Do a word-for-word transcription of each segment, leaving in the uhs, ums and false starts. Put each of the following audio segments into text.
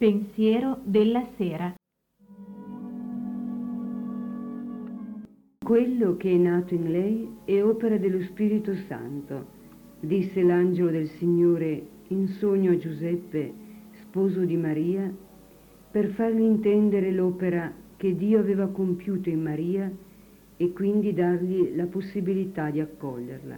Pensiero della sera. Quello che è nato in lei è opera dello Spirito Santo, disse l'angelo del Signore in sogno a Giuseppe, sposo di Maria, per fargli intendere l'opera che Dio aveva compiuto in Maria e quindi dargli la possibilità di accoglierla.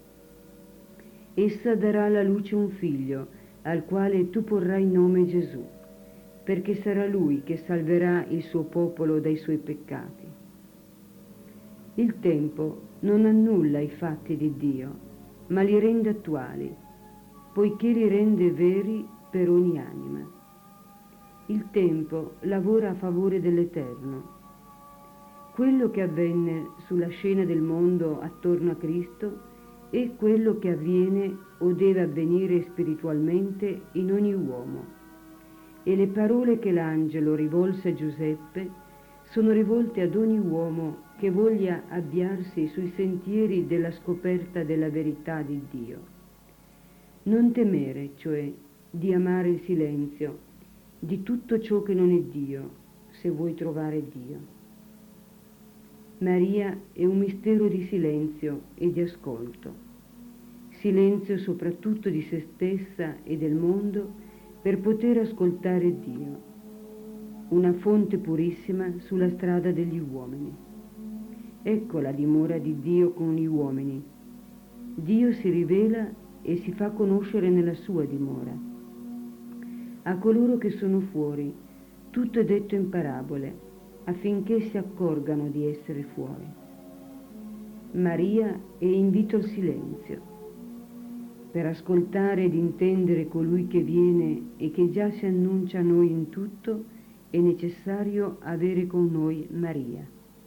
Essa darà alla luce un figlio, al quale tu porrai nome Gesù, perché sarà lui che salverà il suo popolo dai suoi peccati. Il tempo non annulla i fatti di Dio, ma li rende attuali, poiché li rende veri per ogni anima. Il tempo lavora a favore dell'Eterno. Quello che avvenne sulla scena del mondo attorno a Cristo è quello che avviene o deve avvenire spiritualmente in ogni uomo. E le parole che l'angelo rivolse a Giuseppe sono rivolte ad ogni uomo che voglia avviarsi sui sentieri della scoperta della verità di Dio. Non temere, cioè, di amare il silenzio, di tutto ciò che non è Dio, se vuoi trovare Dio. Maria è un mistero di silenzio e di ascolto. Silenzio soprattutto di se stessa e del mondo per poter ascoltare Dio, una fonte purissima sulla strada degli uomini. Ecco la dimora di Dio con gli uomini. Dio si rivela e si fa conoscere nella sua dimora. A coloro che sono fuori, tutto è detto in parabole, affinché si accorgano di essere fuori. Maria è invito al silenzio. Per ascoltare ed intendere colui che viene e che già si annuncia a noi in tutto, è necessario avere con noi Maria.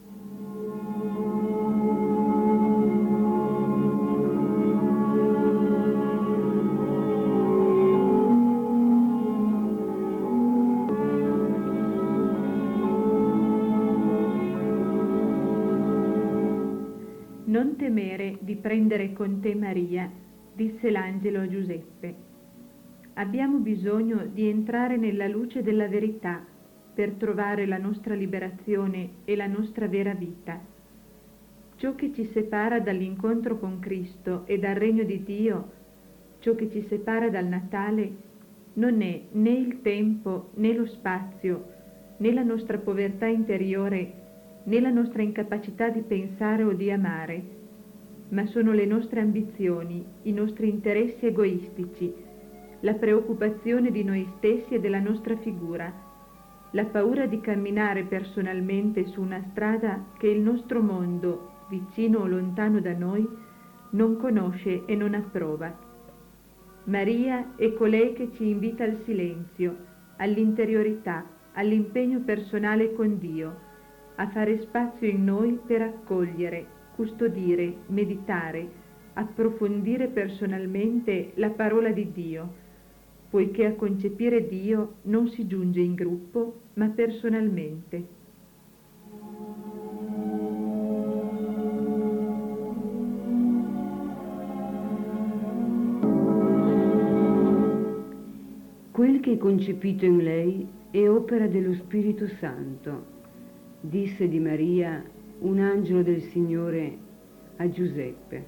Non temere di prendere con te Maria, disse l'angelo a Giuseppe. Abbiamo bisogno di entrare nella luce della verità per trovare la nostra liberazione e la nostra vera vita. Ciò che ci separa dall'incontro con Cristo e dal regno di Dio, ciò che ci separa dal Natale, non è né il tempo né lo spazio, né la nostra povertà interiore, né la nostra incapacità di pensare o di amare, ma sono le nostre ambizioni, i nostri interessi egoistici, la preoccupazione di noi stessi e della nostra figura, la paura di camminare personalmente su una strada che il nostro mondo, vicino o lontano da noi, non conosce e non approva. Maria è colei che ci invita al silenzio, all'interiorità, all'impegno personale con Dio, a fare spazio in noi per accogliere, custodire, meditare, approfondire personalmente la parola di Dio, poiché a concepire Dio non si giunge in gruppo, ma personalmente. Quel che è concepito in lei è opera dello Spirito Santo, disse di Maria un angelo del Signore a Giuseppe.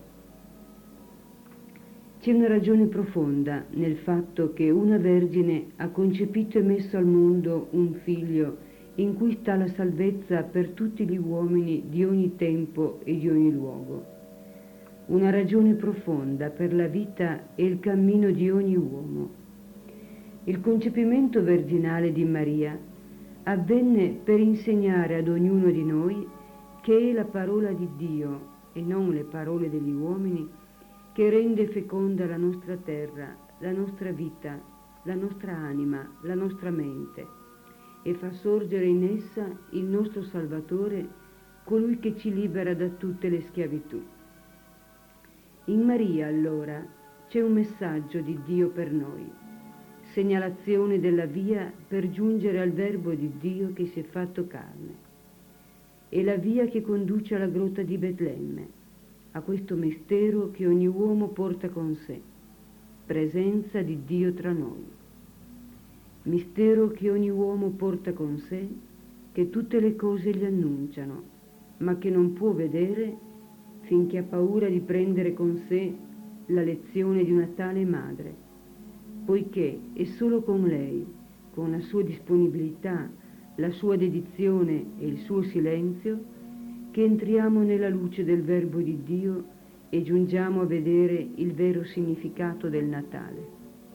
C'è una ragione profonda nel fatto che una vergine ha concepito e messo al mondo un figlio in cui sta la salvezza per tutti gli uomini di ogni tempo e di ogni luogo. Una ragione profonda per la vita e il cammino di ogni uomo. Il concepimento virginale di Maria avvenne per insegnare ad ognuno di noi che è la parola di Dio e non le parole degli uomini che rende feconda la nostra terra, la nostra vita, la nostra anima, la nostra mente e fa sorgere in essa il nostro Salvatore, colui che ci libera da tutte le schiavitù. In Maria, allora, c'è un messaggio di Dio per noi, segnalazione della via per giungere al Verbo di Dio che si è fatto carne. È la via che conduce alla grotta di Betlemme, a questo mistero che ogni uomo porta con sé, presenza di Dio tra noi. mistero che ogni uomo porta con sé, che tutte le cose gli annunciano, ma che non può vedere finché ha paura di prendere con sé la lezione di una tale madre, poiché è solo con lei, con la sua disponibilità, la sua dedizione e il suo silenzio, che entriamo nella luce del Verbo di Dio e giungiamo a vedere il vero significato del Natale.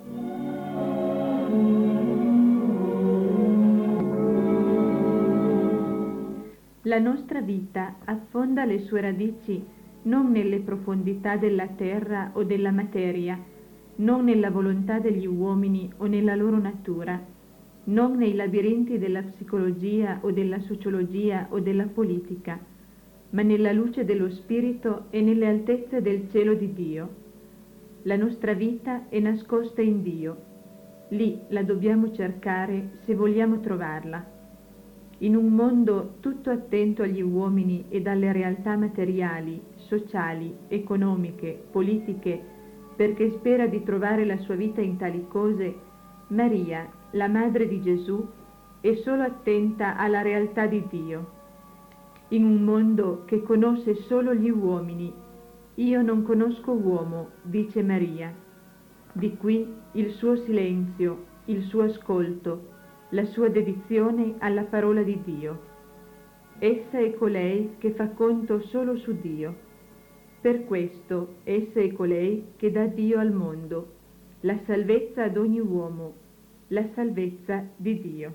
La nostra vita affonda le sue radici non nelle profondità della terra o della materia, non nella volontà degli uomini o nella loro natura, non nei labirinti della psicologia o della sociologia o della politica, ma nella luce dello Spirito e nelle altezze del cielo di Dio. La nostra vita è nascosta in Dio. Lì la dobbiamo cercare se vogliamo trovarla. In un mondo tutto attento agli uomini e alle realtà materiali, sociali, economiche, politiche, perché spera di trovare la sua vita in tali cose, Maria, la madre di Gesù, è solo attenta alla realtà di Dio. In un mondo che conosce solo gli uomini, io non conosco uomo, dice Maria. Di qui il suo silenzio, il suo ascolto, la sua dedizione alla parola di Dio. Essa è colei che fa conto solo su Dio. Per questo essa è colei che dà Dio al mondo, la salvezza ad ogni uomo, la salvezza di Dio.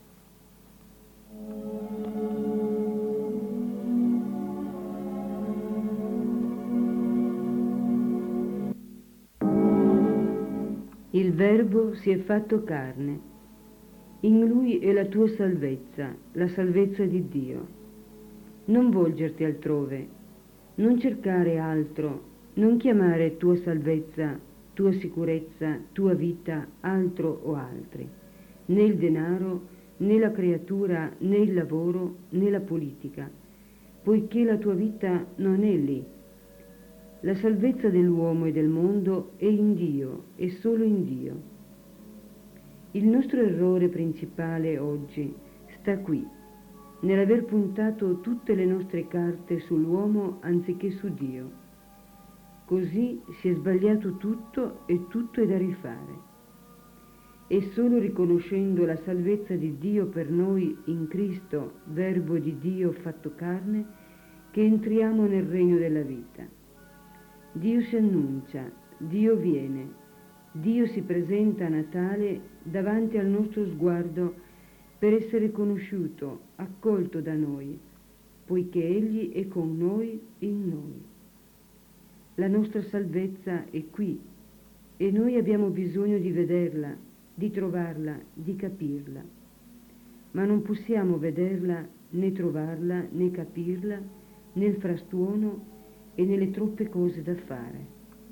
Il Verbo si è fatto carne. In Lui è la tua salvezza, la salvezza di Dio. Non volgerti altrove, non cercare altro, non chiamare tua salvezza, tua sicurezza, tua vita altro o altri, né il denaro, né la creatura, né il lavoro, né la politica, poiché la tua vita non è lì. La salvezza dell'uomo e del mondo è in Dio, è solo in Dio. Il nostro errore principale oggi sta qui, nell'aver puntato tutte le nostre carte sull'uomo anziché su Dio. Così si è sbagliato tutto e tutto è da rifare. È solo riconoscendo la salvezza di Dio per noi in Cristo, Verbo di Dio fatto carne, che entriamo nel regno della vita. Dio si annuncia, Dio viene, Dio si presenta a Natale davanti al nostro sguardo per essere conosciuto, accolto da noi, poiché Egli è con noi in noi. La nostra salvezza è qui e noi abbiamo bisogno di vederla, di trovarla, di capirla. Ma non possiamo vederla, né trovarla, né capirla nel frastuono e nelle troppe cose da fare.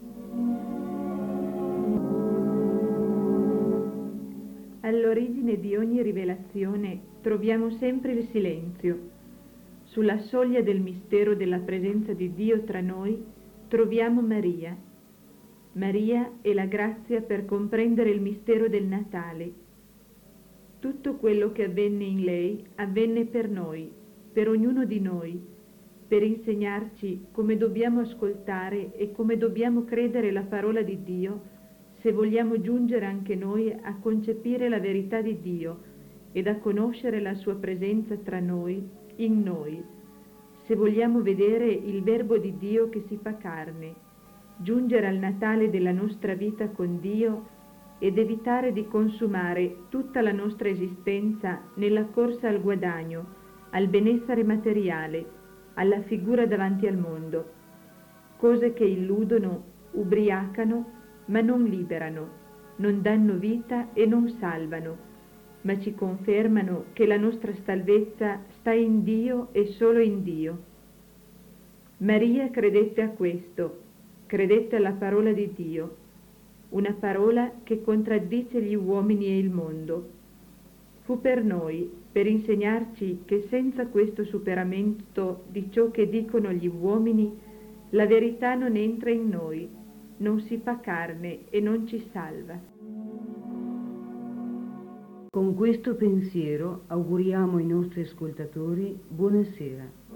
All'origine di ogni rivelazione troviamo sempre il silenzio. Sulla soglia del mistero della presenza di Dio tra noi troviamo Maria. Maria è la grazia per comprendere il mistero del Natale. Tutto quello che avvenne in lei avvenne per noi, per ognuno di noi, per insegnarci come dobbiamo ascoltare e come dobbiamo credere la parola di Dio se vogliamo giungere anche noi a concepire la verità di Dio ed a conoscere la sua presenza tra noi, in noi, se vogliamo vedere il Verbo di Dio che si fa carne, giungere al Natale della nostra vita con Dio ed evitare di consumare tutta la nostra esistenza nella corsa al guadagno, al benessere materiale, alla figura davanti al mondo, cose che illudono, ubriacano, ma non liberano, non danno vita e non salvano, ma ci confermano che la nostra salvezza sta in Dio e solo in Dio. Maria credette a questo, credette alla parola di Dio, una parola che contraddice gli uomini e il mondo. Fu per noi, per insegnarci che senza questo superamento di ciò che dicono gli uomini, la verità non entra in noi, non si fa carne e non ci salva. Con questo pensiero auguriamo ai nostri ascoltatori buonasera.